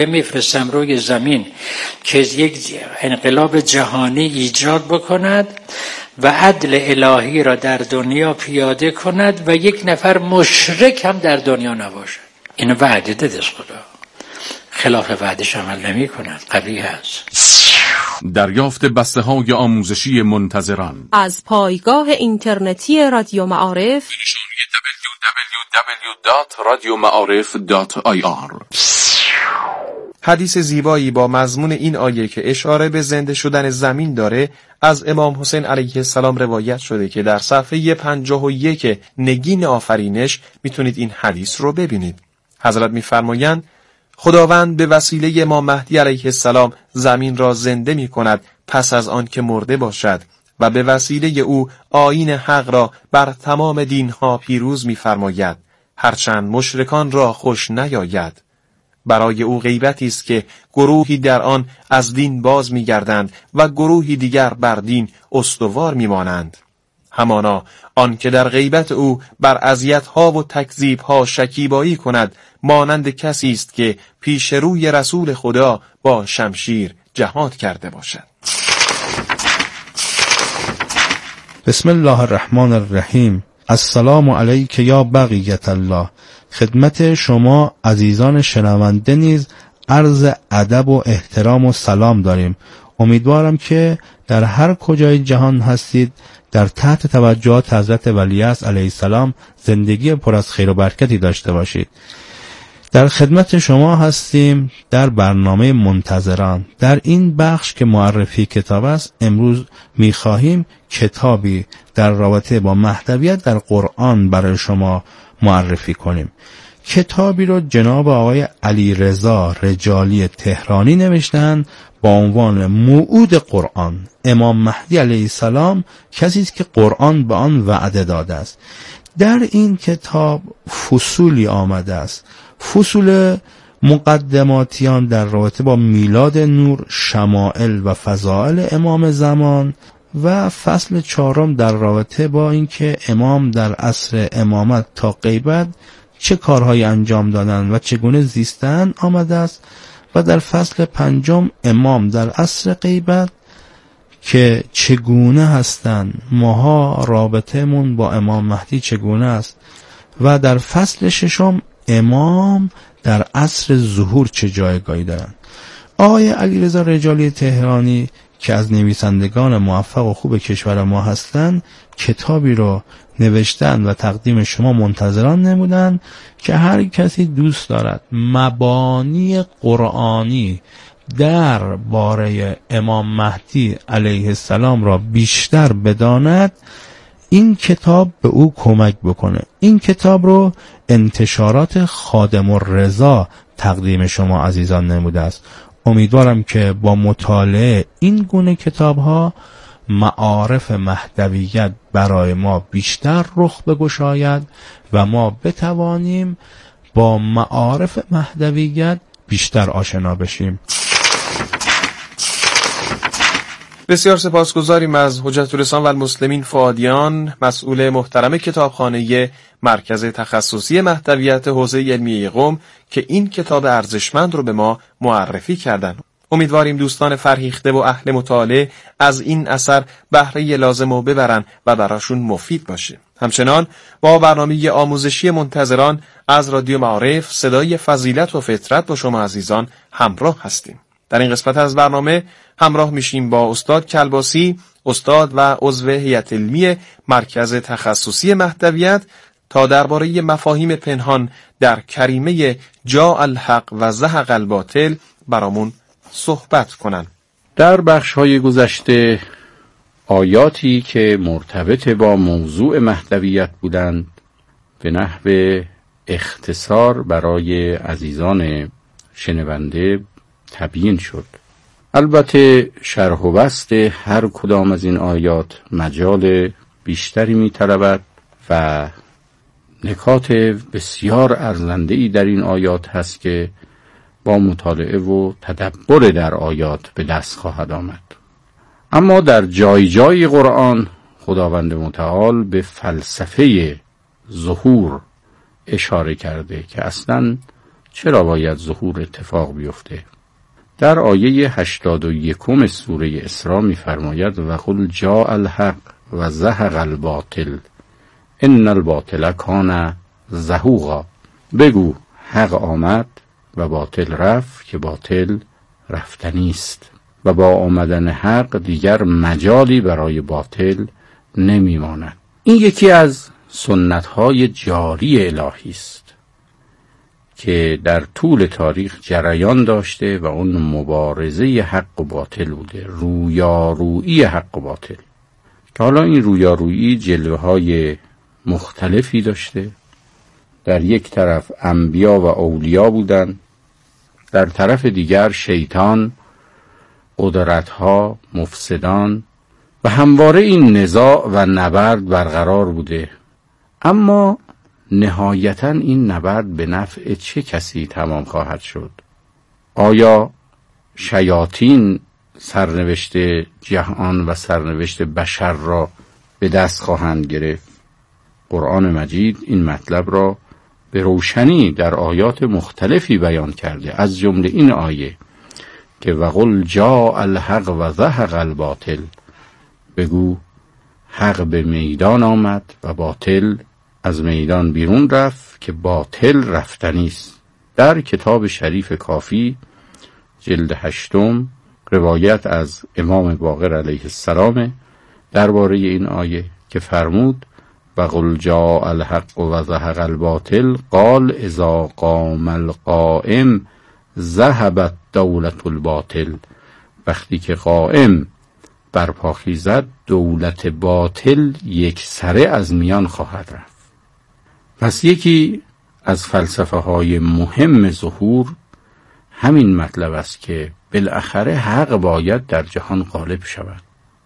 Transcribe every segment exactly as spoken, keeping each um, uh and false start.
میفرستم روی زمین که یک انقلاب جهانی ایجاد بکند و عدل الهی را در دنیا پیاده کند و یک نفر مشرک هم در دنیا نباشد. این وعده داده از خدا، خلاف وعدش عمل نمی کند، قبیح است. دریافت بسته های آموزشی منتظران از پایگاه اینترنتی رادیو معارف دبلیو دبلیو دبلیو دات رادیو معارف دات آی آر. حدیث زیبایی با مضمون این آیه که اشاره به زنده شدن زمین داره از امام حسین علیه السلام روایت شده که در صفحه پنجاه و یک نگین آفرینش میتونید این حدیث رو ببینید. حضرت میفرمایند خداوند به وسیله امام مهدی علیه السلام زمین را زنده می کند پس از آن که مرده باشد و به وسیله او آیین حق را بر تمام دینها پیروز می فرماید، هرچند مشرکان را خوش نیاید. برای او غیبتی است که گروهی در آن از دین باز می گردند و گروهی دیگر بر دین استوار می مانند. همانا آن که در غیبت او بر اذیت‌ها و تکذیب‌ها شکیبایی کند مانند کسی است که پیش روی رسول خدا با شمشیر جهاد کرده باشد. بسم الله الرحمن الرحیم. السلام علیک یا بقیت الله. خدمت شما عزیزان شنونده نیز عرض ادب و احترام و سلام داریم. امیدوارم که در هر کجای جهان هستید در تحت توجهات حضرت ولیعصر علیه السلام زندگی پر از خیر و برکتی داشته باشید. در خدمت شما هستیم در برنامه منتظران. در این بخش که معرفی کتاب است، امروز می‌خواهیم کتابی در رابطه با مهدویت در قرآن برای شما معرفی کنیم. کتابی رو جناب آقای علیرضا رجالی تهرانی نوشتن با عنوان موعود قرآن. امام مهدی علیه السلام کسی است که قرآن به آن وعده داده است. در این کتاب فصولی آمده است. فصول مقدماتیان در رابطه با میلاد نور، شمائل و فضائل امام زمان و فصل چهارم در رابطه با اینکه امام در عصر امامت تا غیبت چه کارهای انجام دادند و چگونه زیستند آمده است و در فصل پنجم امام در عصر غیبت که چگونه هستند، ماها رابطه‌مون با امام مهدی چگونه است و در فصل ششم امام در عصر ظهور چه جایگاهی دارند. آقای علیرضا رجالی تهرانی که از نویسندگان موفق و خوب کشور ما هستند کتابی رو نوشتن و تقدیم شما منتظران نمودن که هر کسی دوست دارد مبانی قرآنی در باره امام مهدی علیه السلام را بیشتر بداند این کتاب به او کمک بکنه. این کتاب رو انتشارات خادم الرضا تقدیم شما عزیزان نموده است. امیدوارم که با مطالعه این گونه کتاب ها معارف مهدویت برای ما بیشتر رخ بگشاید و ما بتوانیم با معارف مهدویت بیشتر آشنا بشیم. بسیار سپاسگزاریم از حجت الاسلام و المسلمین فؤادیان، مسئول محترم کتابخانه مرکز تخصصی مهدویت حوزه علمیه قم که این کتاب ارزشمند رو به ما معرفی کردند. امیدواریم دوستان فرهیخته و اهل مطالعه از این اثر بهره لازم رو ببرن و براشون مفید باشه. همچنان با برنامه آموزشی منتظران از رادیو معارف صدای فضیلت و فطرت با شما عزیزان همراه هستیم. در این قسمت از برنامه همراه میشیم با استاد کلباسی، استاد و عضو هیئت علمی مرکز تخصصی مهدویت تا درباره مفاهیم پنهان در کریمه جاء الحق و زهق الباطل برامون صحبت کنن. در بخش‌های گذشته آیاتی که مرتبط با موضوع مهدویت بودند به نحو اختصار برای عزیزان شنونده تبیین شد. البته شرح و بسط هر کدام از این آیات مجال بیشتری می‌طلبد و نکات بسیار ارزنده‌ای در این آیات هست که با مطالعه و تدبر در آیات به دست خواهد آمد. اما در جای جای قرآن خداوند متعال به فلسفه ظهور اشاره کرده که اصلاً چرا باید ظهور اتفاق بیفته؟ در آیه هشتاد و یکم سوره اسراء می‌فرماید و قل جاء الحق و زهق الباطل ان الباطل کان زهوقا. بگو حق آمد و باطل رفت که باطل رفتنی است و با آمدن حق دیگر مجالی برای باطل نمیماند. این یکی از سنت‌های جاری الهی است که در طول تاریخ جریان داشته و اون مبارزه حق و باطل بوده، رویارویی حق و باطل، که حالا این رویارویی جلوه‌های مختلفی داشته. در یک طرف انبیا و اولیا بودن، در طرف دیگر شیطان، قدرت‌ها، مفسدان، و همواره این نزاع و نبرد برقرار بوده. اما نهایتاً این نبرد به نفع چه کسی تمام خواهد شد؟ آیا شیاطین سرنوشت جهان و سرنوشت بشر را به دست خواهند گرفت؟ قرآن مجید این مطلب را به روشنی در آیات مختلفی بیان کرده، از جمله این آیه که وقل جاء الحق و زهق الباطل. بگو حق به میدان آمد و باطل از میدان بیرون رفت که باطل رفتنی است. در کتاب شریف کافی جلد هشتم روایت از امام باقر علیه السلام درباره این آیه که فرمود و قل جاء الحق و زهق الباطل قال اذا قام القائم ذهبت دولت الباطل. وقتی که قائم برپا خیزد دولت باطل یک سره از میان خواهد رفت. پس یکی از فلسفه های مهم ظهور همین مطلب است که بالاخره حق باید در جهان غالب شود.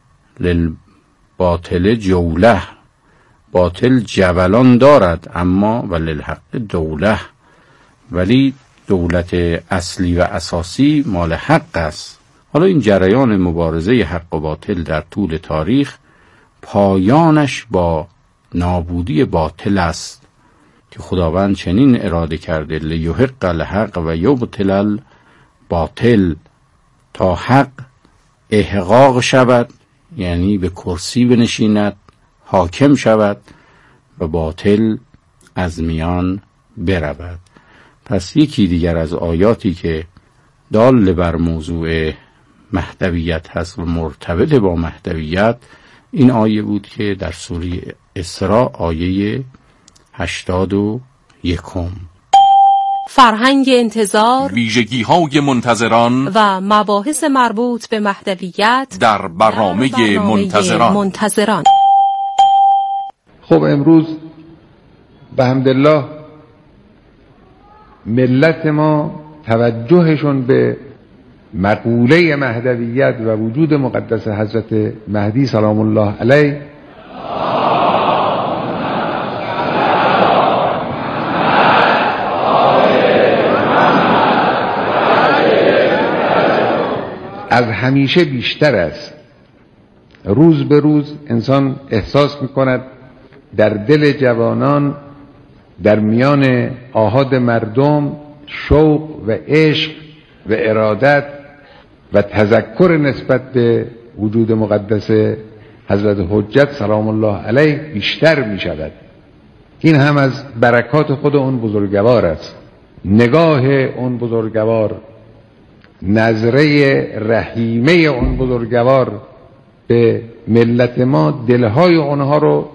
للباطل جوله، باطل جولان دارد اما وللحق دوله، ولی دولت اصلی و اساسی مال حق است. حالا این جریان مبارزه حق و باطل در طول تاریخ پایانش با نابودی باطل است که خداوند چنین اراده کرده لیحق الحق و یبطل الباطل، تا حق احقاق شود، یعنی به کرسی بنشیند، حاکم شود و باطل از میان برود. پس یکی دیگر از آیاتی که دال بر موضوع مهدویت هست و مرتبط با مهدویت این آیه بود که در سوره اسراء آیه هشتاد و یکم. فرهنگ انتظار، ویژگی‌های منتظران و مباحث مربوط به مهدویت در برنامه, در برنامه منتظران. منتظران خب امروز به حمدالله ملت ما توجهشون به مقوله مهدویت و وجود مقدس حضرت مهدی سلام الله علیه از همیشه بیشتر است. روز به روز انسان احساس می‌کند در دل جوانان، در میان آحاد مردم شوق و عشق و ارادت و تذکر نسبت به وجود مقدس حضرت حجت سلام الله علیه بیشتر می شود. این هم از برکات خود اون بزرگوار است. نگاه اون بزرگوار، نظره رحیمه اون بزرگوار به ملت ما دلهای اونها رو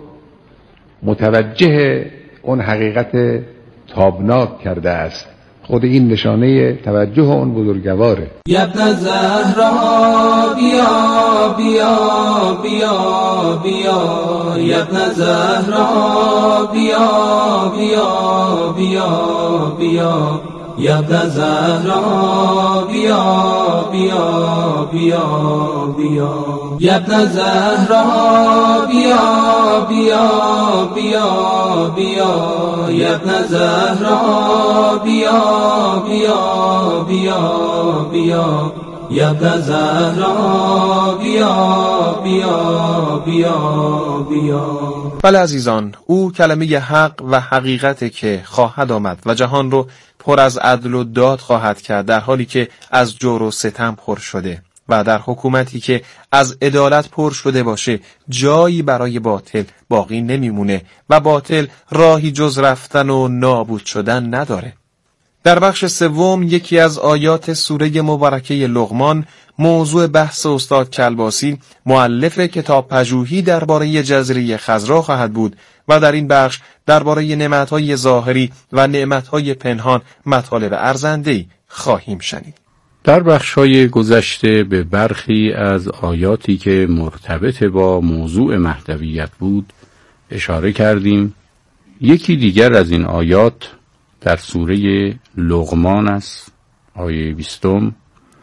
متوجه اون حقیقت تابناک کرده است. خود این نشانه توجه اون بزرگواره. ابن زهرا بیا بیا بیا بیا، ابن زهرا بیا بیا بیا بیا، ابن زهرا بیا بیا بیا بیا، ابن زهرا بیا بیا بیا بیا، ابن زهرا بیا بیا بیا بیا، ابن زهرا بیا بیا بیا بیا. بله عزیزان، او کلمه حق و حقیقت که خواهد آمد و جهان رو پر از عدل و داد خواهد کرد، در حالی که از جور و ستم پر شده. و در حکومتی که از عدالت پر شده باشه جایی برای باطل باقی نمیمونه و باطل راهی جز رفتن و نابود شدن نداره. در بخش سوم یکی از آیات سوره مبارکه لقمان موضوع بحث استاد کلباسی مؤلف کتاب پژوهی درباره جزیره خضرا خواهد بود و در این بخش درباره نعمت‌های ظاهری و نعمت‌های پنهان مطالب ارزنده‌ای خواهیم شنید. در بخش‌های گذشته به برخی از آیاتی که مرتبط با موضوع مهدویت بود اشاره کردیم. یکی دیگر از این آیات در سوره لقمان است، آیه بیستم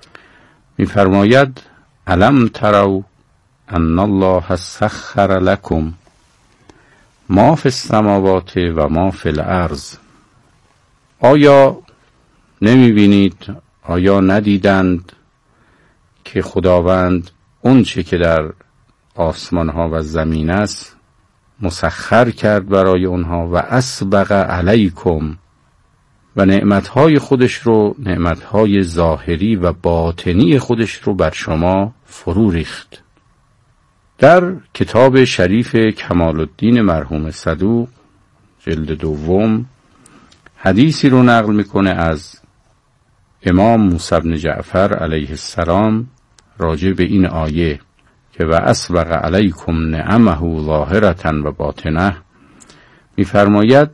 می‌فرماید الم تروا ان الله سخر لكم ما فی السماوات و ما فی الارض. آیا نمی‌بینید، آیا ندیدند که خداوند اون چه که در آسمان ها و زمین است مسخر کرد برای اونها و اسبغ علیکم و نعمتهای خودش رو، نعمتهای ظاهری و باطنی خودش رو بر شما فرو ریخت. در کتاب شریف کمال الدین مرحوم صدوق جلد دوم حدیثی رو نقل میکنه از امام موسی بن جعفر علیه السلام راجع به این آیه که و اسبغ علیکم نعمه ظاهرة و باطنه میفرماید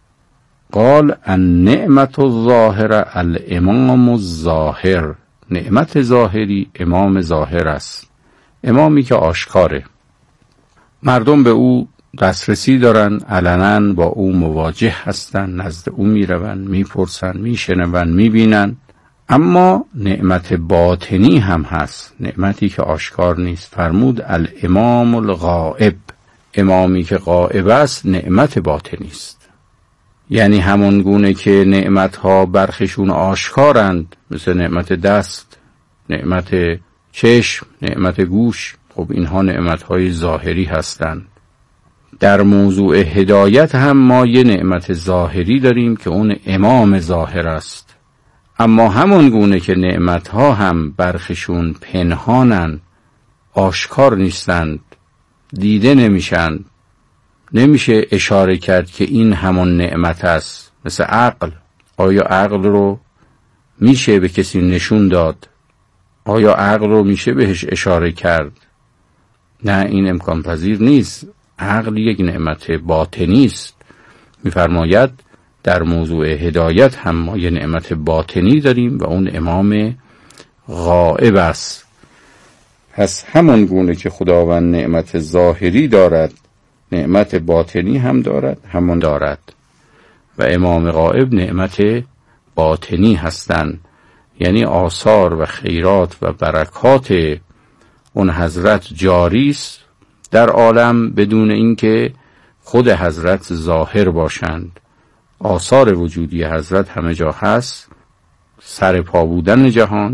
قال النعمت الظاهره الامام الظاهر. نعمت ظاهری امام ظاهر است، امامی که آشکاره، مردم به او دسترسی دارن، علنا با او مواجه هستن، نزد او میرون، میپرسن، میشنون، میبینن. اما نعمت باطنی هم هست، نعمتی که آشکار نیست. فرمود الامام الغائب، امامی که غائب است نعمت باطنی است. یعنی همون گونه که نعمتها برخشون آشکارند، مثل نعمت دست، نعمت چشم، نعمت گوش، خب اینها نعمتهای ظاهری هستند. در موضوع هدایت هم ما یه نعمت ظاهری داریم که اون امام ظاهر است. اما همون گونه که نعمتها هم برخشون پنهانن، آشکار نیستند، دیده نمیشن، نمیشه اشاره کرد که این همون نعمت است. مثل عقل، آیا عقل رو میشه به کسی نشون داد؟ آیا عقل رو میشه بهش اشاره کرد؟ نه، این امکان پذیر نیست. عقل یک نعمت باطنی است. میفرماید در موضوع هدایت هم ما یه نعمت باطنی داریم و اون امام غائب است. پس همون گونه که خداوند نعمت ظاهری دارد، نعمت باطنی هم دارد، همون دارد و امام غائب نعمت باطنی هستند. یعنی آثار و خیرات و برکات اون حضرت جاری است در عالم بدون اینکه خود حضرت ظاهر باشند. آثار وجودی حضرت همه جا هست، سر پا بودن جهان،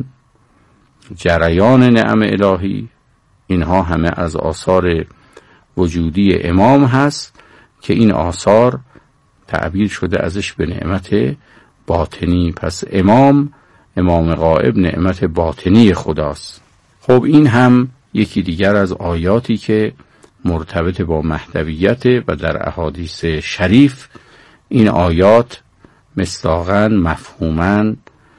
جریان نعم الهی، اینها همه از آثار وجودی امام هست که این آثار تعبیر شده ازش به نعمت باطنی. پس امام، امام غائب نعمت باطنی خداست. خب این هم یکی دیگر از آیاتی که مرتبط با مهدویت و در احادیث شریف این آیات مصداقاً، مفهوماً،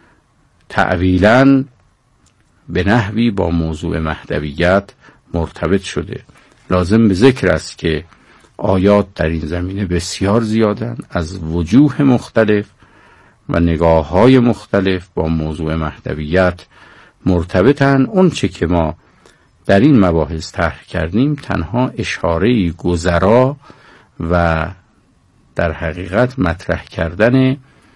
تعویلاً به نحوی با موضوع مهدویت مرتبط شده. لازم به ذکر است که آیات در این زمینه بسیار زیادند، از وجوه مختلف و نگاه‌های مختلف با موضوع مهدویت مرتبطن. اون چه که ما در این مباحث طرح کردیم تنها اشاره‌ای گذرا و در حقیقت مطرح کردن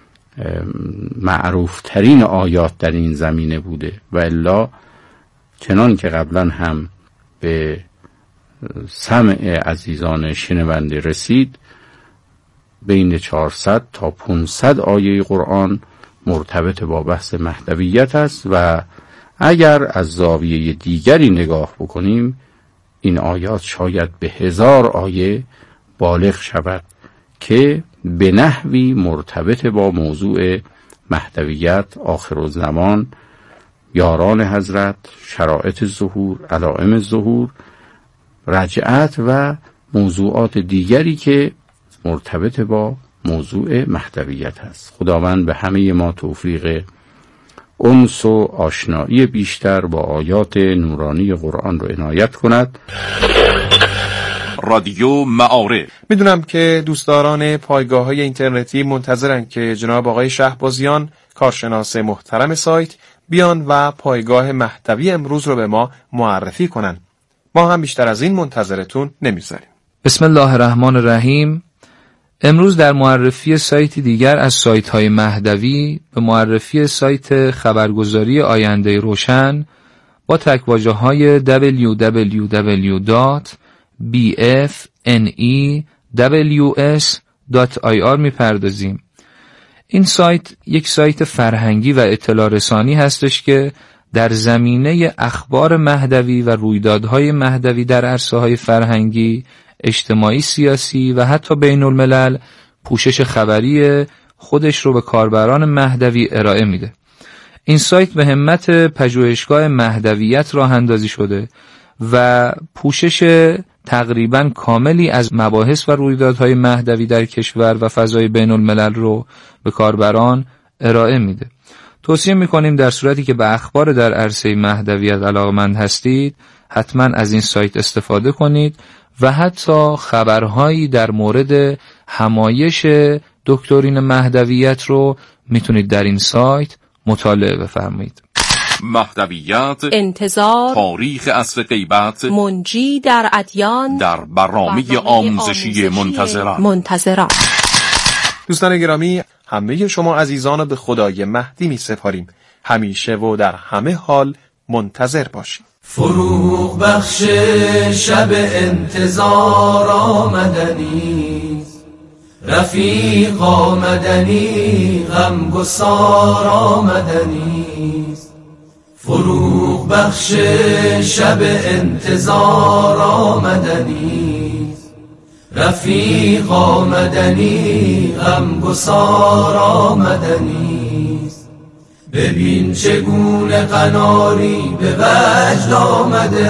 معروفترین آیات در این زمینه بوده و الا چنان که قبلا هم به سمع عزیزان شنونده رسید بین چهارصد تا پانصد آیه قرآن مرتبط با بحث مهدویت است و اگر از زاویه دیگری نگاه بکنیم این آیات شاید به هزار آیه بالغ شود که به نحوی مرتبط با موضوع مهدویت، آخرالزمان، یاران حضرت، شرایط ظهور، علائم ظهور، رجعت و موضوعات دیگری که مرتبط با موضوع مهدویت هست. خداوند به همه ما توفیق انس و آشنایی بیشتر با آیات نورانی قرآن رو عنایت کند. رادیو معارف. میدونم که دوستداران پایگاه های اینترنتی منتظرن که جناب آقای شهبازیان، کارشناس محترم سایت، بیان و پایگاه مهدوی امروز رو به ما معرفی کنن. ما هم بیشتر از این منتظرتون نمیذاریم. بسم الله الرحمن الرحیم. امروز در معرفی سایتی دیگر از سایت های مهدوی به معرفی سایت خبرگزاری آینده روشن با تکواژه های دبلیو دبلیو دبلیو دات بی اف ان ای دبلیو اس دات آی آر میپردازیم. این سایت یک سایت فرهنگی و اطلاع رسانی هستش که در زمینه اخبار مهدوی و رویدادهای مهدوی در عرصه‌های فرهنگی، اجتماعی، سیاسی و حتی بین الملل پوشش خبری خودش رو به کاربران مهدوی ارائه میده. این سایت به همت پژوهشگاه مهدویت راه اندازی شده و پوشش تقریباً کاملی از مباحث و رویدادهای مهدوی در کشور و فضای بین الملل رو به کاربران ارائه میده. توصیه میکنیم در صورتی که به اخبار در عرصه مهدویت علاقمند هستید حتما از این سایت استفاده کنید و حتی خبرهایی در مورد همایش دکترین مهدویت رو میتونید در این سایت مطالعه بفرمایید. مهدویت، انتظار، تاریخ عصر غیبت، منجی در ادیان، در برنامه آموزشی منتظران. منتظران. دوستان گرامی، همه شما عزیزان رو به خدای مهدی می سپاریم. همیشه و در همه حال منتظر باشیم. فروغ بخش شب انتظار آمدنی، رفیق آمدنی، غم گسار آمدنی. فروغ بخش شب انتظار آمدنی، رفیق آمدنی، غم گسار آمدنی. ببین چگونه قناری به وجد آمده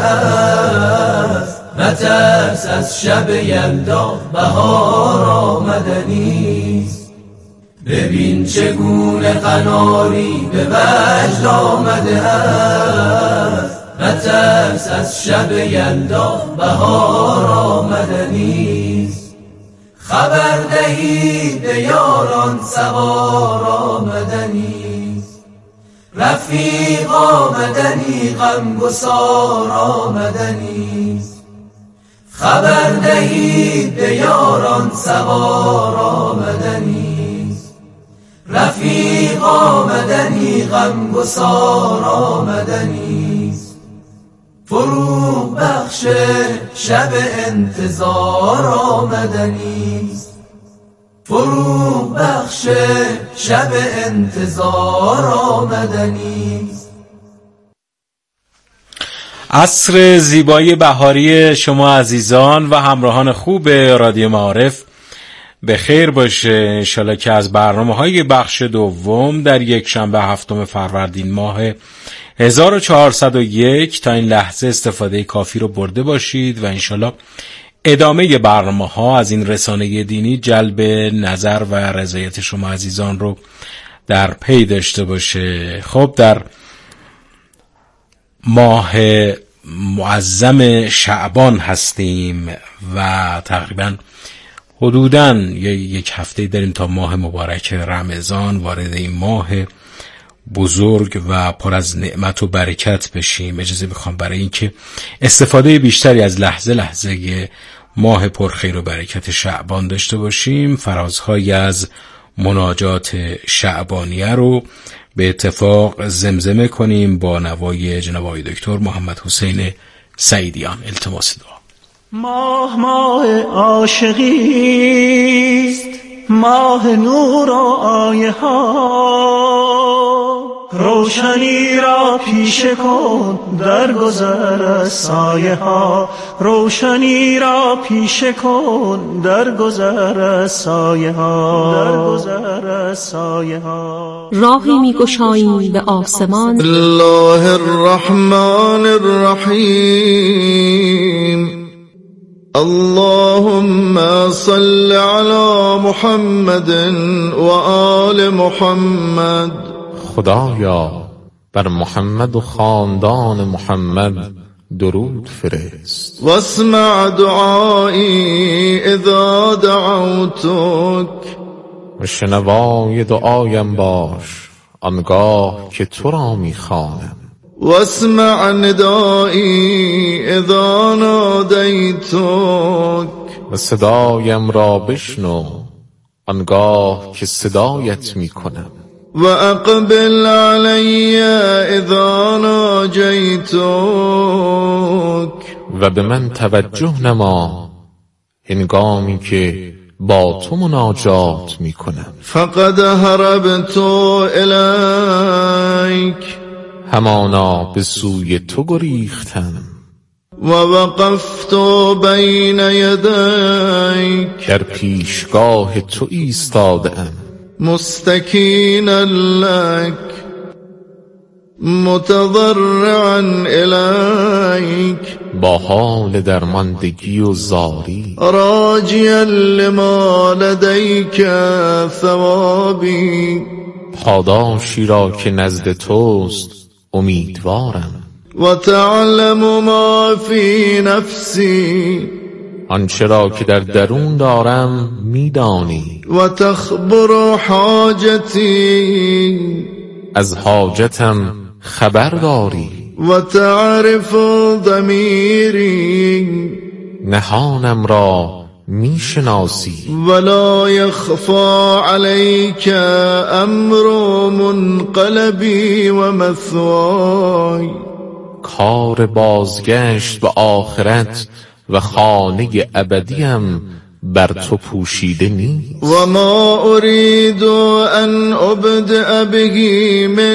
است، نترس از شب یلدا بهار آمدنی. ببین چگونه قناری به وجد آمده است، نترس از شب یلدا بهار آمدنی. خبر دهید به یاران سوار آمدنی، رفیق آمدنی، غم گسار آمدنی. خبر دهید به یاران سوار آمدنی، رفیق آمدنی، غم گسار آمدنی. فروغ بخش شب انتظار آمدنی، فروغ بخش شب انتظار آمدنی. عصر زیبای بهاری شما عزیزان و همراهان خوب رادیو معارف به خیر باشه. انشالله که از برنامه های بخش دوم در یک شنبه هفتم فروردین ماه هزار و چهارصد و یک تا این لحظه استفاده کافی رو برده باشید و انشالله ادامه برنامه ها از این رسانه دینی جلب نظر و رضایت شما عزیزان رو در پی داشته باشه. خب در ماه معظم شعبان هستیم و تقریبا حدوداً یک هفته داریم تا ماه مبارک رمضان وارد این ماه بزرگ و پر از نعمت و برکت بشیم. اجازه بخوام برای اینکه استفاده بیشتری از لحظه لحظه ماه پرخیر و برکت شعبان داشته باشیم، فرازهایی از مناجات شعبانیه رو به اتفاق زمزمه کنیم با نوای جناب آقای دکتر محمد حسین سعیدیان. التماس دعا. ماه ماه عاشقی است، ماه نور و آیه ها، روشنی را پیشه کن در گذر از سایه ها، روشنی را پیشه کن در گذر از سایه ها، در گذر از سایه ها. راهی می‌گشاییم به آسمان. الله الرحمن الرحیم. اللهم صل على محمد و آل محمد. خدایا بر محمد و خاندان محمد درود فرست. واسمع دعایی اذا دعوتک. و شنوای دعایم باش آنگاه که تو را میخوانم. واسمع ندایی اذا نادیتک. و صدایم را بشنو آنگاه که صدایت میکنم. و اقبل علی اذا ناجیتک. و به من توجه نما هنگامی که با تو مناجات میکنم. فقد هربت الیک. همانا به سوی تو گریختم. و وقفت بین یدیک. در پیشگاه تو ایستاده‌ام. مستکینا لک متضرعا الیک. با حال درماندگی و زاری. راجیا لما لدیک ثوابی. پاداشی را که نزد توست امیدوارم. و تعلم ما فی نفسی. آنچه را که در درون دارم میدانی. و تخبر حاجتی. از حاجتم خبر داری. و تعرف ضمیری. نهانم را میشناسی. ولا یخفى علیک امر منقلبی و مثوای. کار بازگشت به آخرت و خانه ابدیم بر تو پوشیده نیست. و ما اريد ان ابدأ به من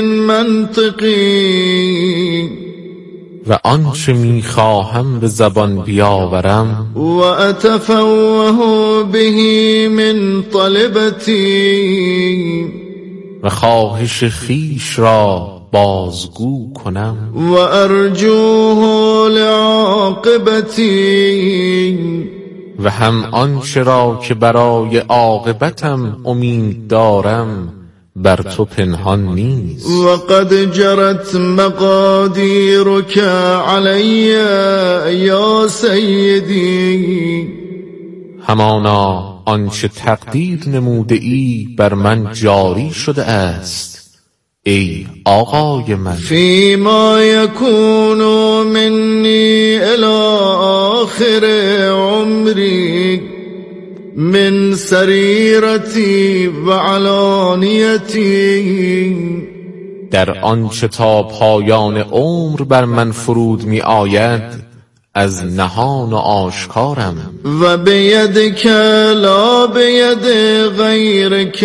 منطقی. و آنچه میخواهم به زبان بیاورم. و اتفوه به من طلبتی. و خواهش خیش را بازگو کنم. و ارجوه لعاقبتی. و هم آنچه را که برای عاقبتم امید دارم بر تو پنهان نیست. و قد جرت مقادیرک علی یا سیدی. همانا آنچه تقدیر نموده ای بر من جاری شده است ای آقای من. فی ما یکون منی الی آخر عمری من سریرتی و علانیتی. در آنچه تا پایان عمر بر من فرود می آید از نهان و آشکارم. و بیدک لا بید غیرک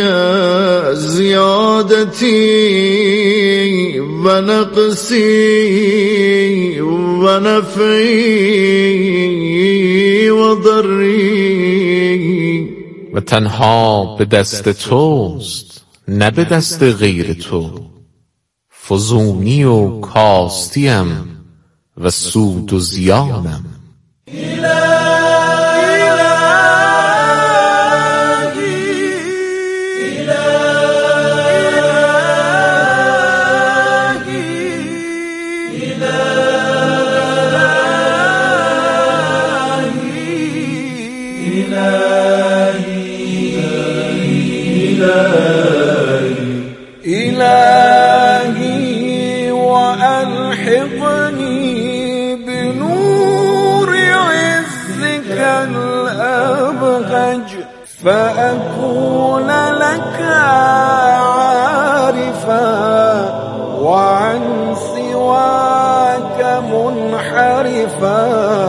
زیادتی و نقصی و نفعی و ضری. و تنها به دست توست نه به دست غیر تو. فزونی و کاستیم و سود و زیانم. إلهي وألحقني بنور عزك الأبهج فأكون لك عارفا وعن سواك منحرفا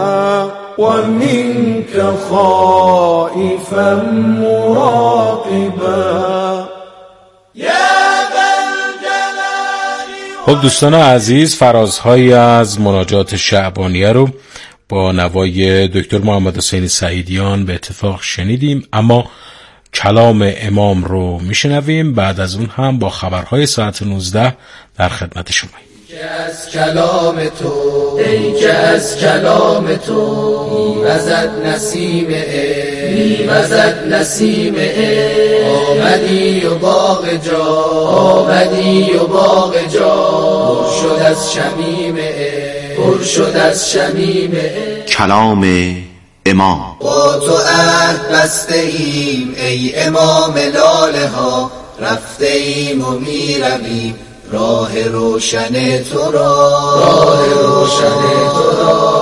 ومنك خائفا مراقبا. يا ذا الجلال خب دوستان عزیز، فرازهایی از مناجات شعبانیه رو با نوای دکتر محمد حسین سعیدیان به اتفاق شنیدیم، اما کلام امام رو میشنویم. بعد از اون هم با خبرهای ساعت نوزده در خدمت شما. که از کلام تو، ای که از کلام تو میوزد نسیم عشق، میوزد نسیم عشق. آمدی و باغ جا، آمدی و باغ جا پر شد از شمیم عشق، پر شد از شمیم عشق. کلام امام. با تو عهد بسته ایم ای امام لاله ها، رفته ایم و میرویم راه روشن تو را، راه روشن تو را.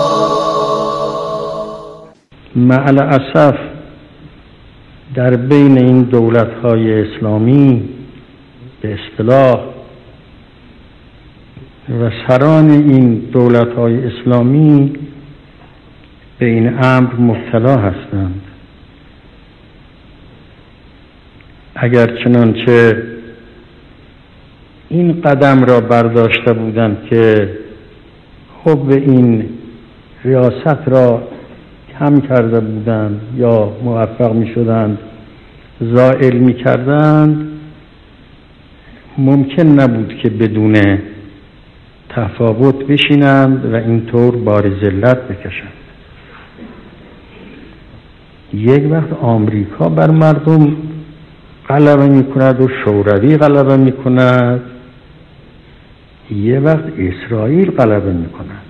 مع الاسف در بین این دولت‌های اسلامی به اصطلاح و سران این دولت‌های اسلامی به این امر مبتلا هستند. اگر چنانچه این قدم را برداشته بودند که حب این ریاست را کم کرده بودند یا موفق می شدند زائل می کردند، ممکن نبود که بدون تفاوت بشینند و اینطور بار ذلت بکشند. یک وقت آمریکا بر مردم غلبه می کند و شوروی غلبه می کند، یه وقت اسرائیل غلبه می کند.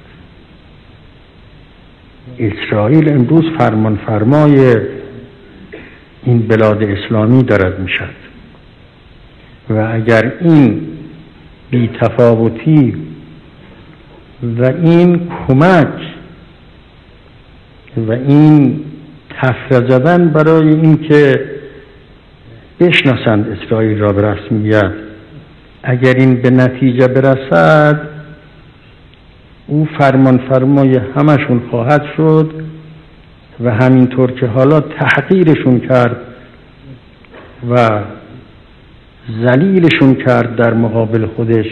اسرائیل امروز فرمان فرمای این بلاد اسلامی دارد می شد و اگر این بی‌تفاوتی و این کمک و این تفره زدن برای این که بشناسند اسرائیل را به رسمیت، اگر این به نتیجه برسد او فرمان فرمای همشون خواهد شد و همینطور که حالا تحقیرشون کرد و ذلیلشون کرد در مقابل خودش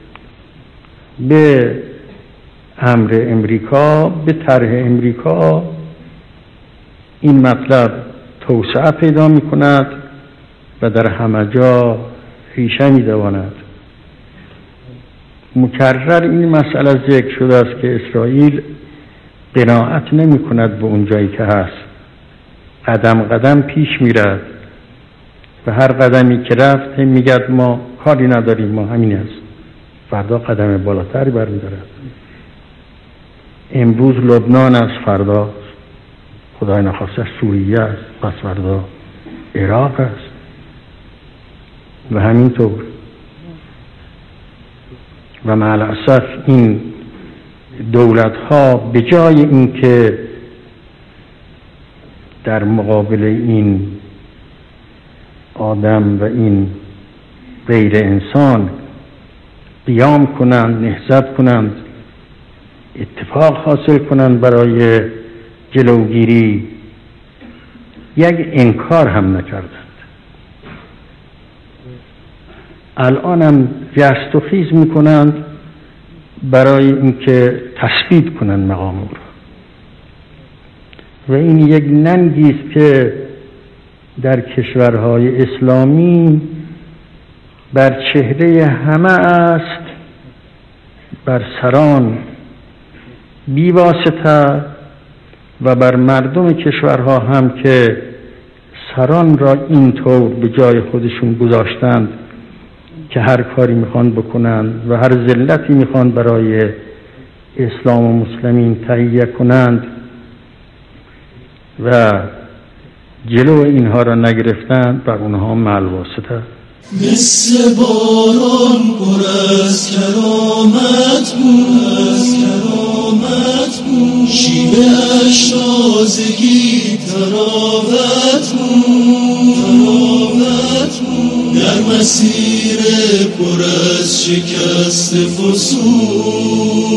به امر امریکا، به طرح امریکا، این مطلب توسعه پیدا می کند و در همه جا ریشه می دواند. مکرر این مسئله ذکر شده است که اسرائیل قناعت نمی کند به اون جایی که هست، قدم قدم پیش می رد و هر قدمی که رفت می گرد ما کاری نداریم، ما همین است، فردا قدم بالاتری برمی دارد. امروز لبنان است، فردا خدای نخواسته سوریه است، پس فردا عراق است و همینطور. و مع الاسف این دولت ها به جای اینکه در مقابل این آدم و این غیر انسان قیام کنند، نهضت کنند، اتفاق حاصل کنند برای جلوگیری، یک انکار هم نکردند. الان هم جست و خیز میکنند برای اینکه تثبیت کنند مقام او را و این یک ننگی است که در کشورهای اسلامی بر چهره همه است، بر سران بی‌واسطه و بر مردم کشورها هم که سران را اینطور به جای خودشون گذاشتند که هر کاری میخوان بکنند و هر ذلتی میخوان برای اسلام و مسلمین تهیه کنند و جلو اینها را نگرفتند، بر اونها ملواسطه. مثل باران پر از کرامت بود، از کرامت بود، شیوه اش تازگی تراوت بود، تراوت بود، در مسیر پر از شکست فسون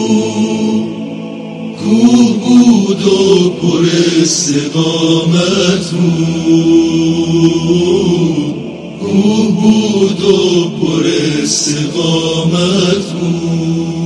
کوه بود و پر استقامت بود، کوه بود و پر استقامت بود.